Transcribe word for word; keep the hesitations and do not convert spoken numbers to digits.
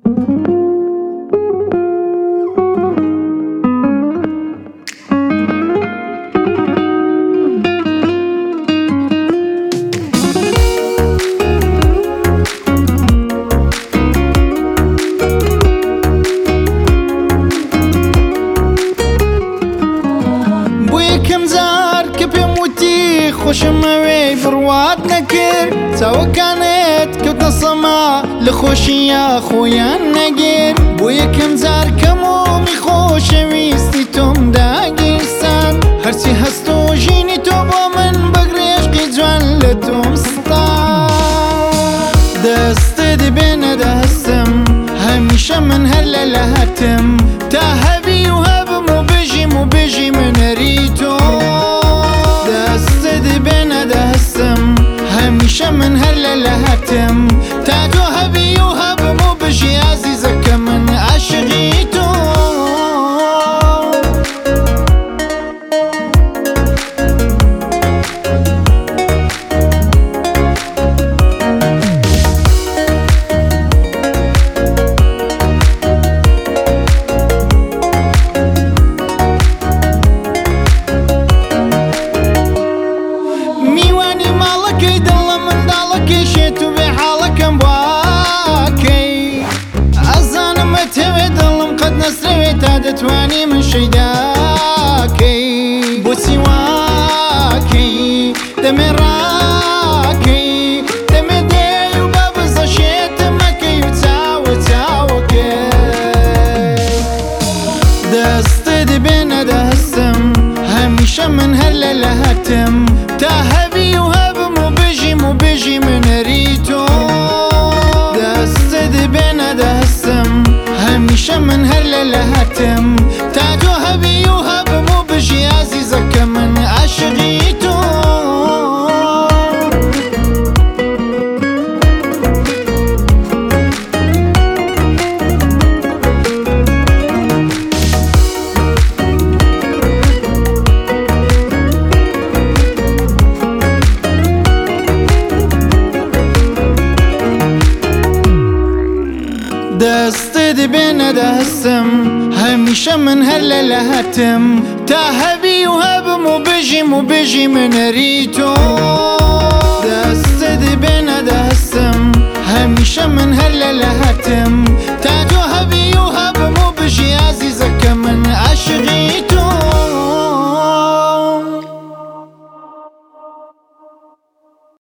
خوشمەوەی بڕوات نەکرد چاوەکانت کەوتە سەما لە خۆشیە خۆیان نەگیر بۆ یەکەم جار کەمۆمی خۆشەویستی تۆم داگیرسان هەرچی هەستۆ ژینی تۆ بۆ من بەگرێشقی جوان لە تۆم ستا دەستت بێنە دەستم هەمیشە من هەر لە لەهاتم تا هەبی و هەبم و بژیم و بژی من هەری تۆ هەمیشە من هەر لە لەهاتم تا تۆ هەبی و هەبم و بژی عەزیزەکە من عاشقی تۆ شێت و بێ حاڵەکەم واکەی ئەزانمە تەوێ دڵم قەت نەسرەوێت تا دەتوانی من شەیداکەی بۆچی واکەی دەمێ ڕاکەی دەمێ دێی و با بزە شێتمەکەی و چاوە چاوەکەی دەستت بێنە دەستم هەمیشە من هەر لە لەهاتم تا هەبی و هەبم و بژیم و بژی من هەری تۆ دەستت بێنە دەستم هەمیشە من هەر لە لەهاتم تا تۆ هەبی و هەبم و بژی عەزیزەکە من عاشقی تۆ دەستت بێنە دەستم هەمیشە من هەر لە لەهاتم تا هەبی و هەبم و بژیم و بژی من هەری تۆ